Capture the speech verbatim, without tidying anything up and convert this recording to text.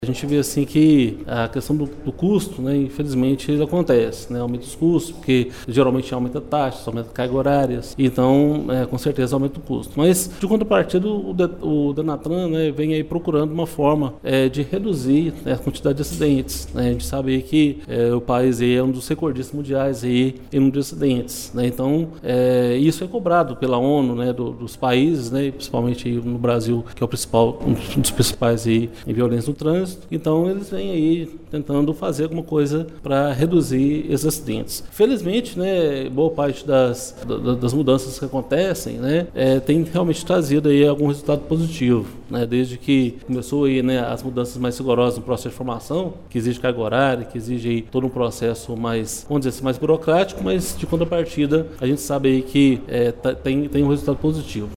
A gente vê assim que a questão do, do custo, né, infelizmente, ele acontece, né, aumenta os custos, porque geralmente aumenta taxas, aumenta cargas horárias, então, é, com certeza, aumenta o custo. Mas, de contrapartida, o, o Denatran, né, vem aí procurando uma forma é, de reduzir, né, a quantidade de acidentes. Né? A gente sabe que é, o país aí é um dos recordistas mundiais aí, em número de acidentes. Né? Então, é, isso é cobrado pela ONU, né, do, dos países, né, principalmente aí no Brasil, que é o principal, um dos principais aí, em violência no trânsito. Então eles vêm aí tentando fazer alguma coisa para reduzir esses acidentes. Felizmente, né, boa parte das, das mudanças que acontecem, né, é, tem realmente trazido aí algum resultado positivo, né, desde que começou aí, né, as mudanças mais rigorosas no processo de formação, que exige carga horária, que exige aí todo um processo mais, vamos dizer assim, mais burocrático, mas de contrapartida a gente sabe aí que é, tá, tem, tem um resultado positivo.